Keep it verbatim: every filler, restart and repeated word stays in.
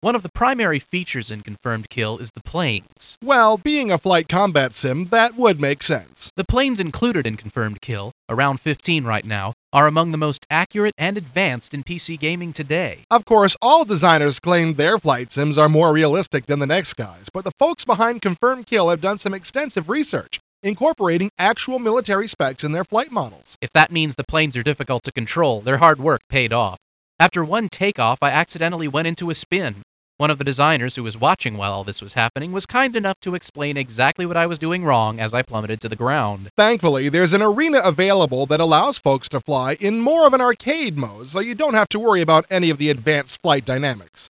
One of the primary features in Confirmed Kill is the planes. Well, being a flight combat sim, that would make sense. The planes included in Confirmed Kill, around fifteen right now, are among the most accurate and advanced in P C gaming today. Of course, all designers claim their flight sims are more realistic than the next guys, but the folks behind Confirmed Kill have done some extensive research, incorporating actual military specs in their flight models. If that means the planes are difficult to control, their hard work paid off. After one takeoff, I accidentally went into a spin. One of the designers who was watching while all this was happening was kind enough to explain exactly what I was doing wrong as I plummeted to the ground. Thankfully, there's an arena available that allows folks to fly in more of an arcade mode, so you don't have to worry about any of the advanced flight dynamics.